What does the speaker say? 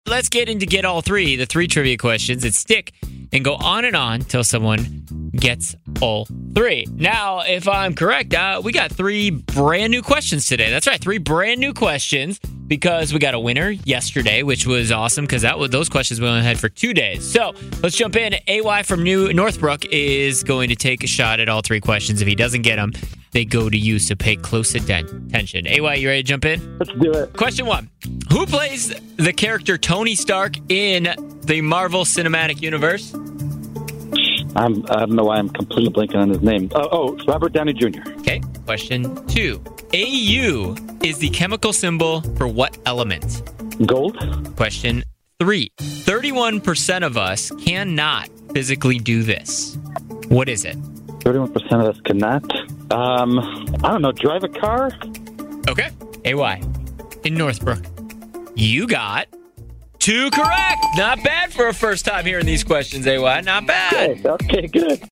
let's get all three, the three trivia questions, and stick and go on and on till someone gets all three. Now, if I'm correct, we got three brand new questions today. That's right, three brand new questions because we got a winner yesterday, which was awesome because those questions we only had for 2 days. So let's jump in. AY from Northbrook is going to take a shot at all three questions. If he doesn't get them, they go to you, so pay close attention. AY, you ready to jump in? Let's do it. Question 1. Who plays the character Tony Stark in the Marvel Cinematic Universe? I don't know why I'm completely blanking on his name. Robert Downey Jr. Okay. Question 2. AU is the chemical symbol for what element? Gold. Question 3. 31% of us cannot physically do this. What is it? 31% of us cannot. I don't know. Drive a car? Okay. AY, in Northbrook, you got 2 correct. Not bad for a first time hearing these questions, AY. Not bad. Okay, good.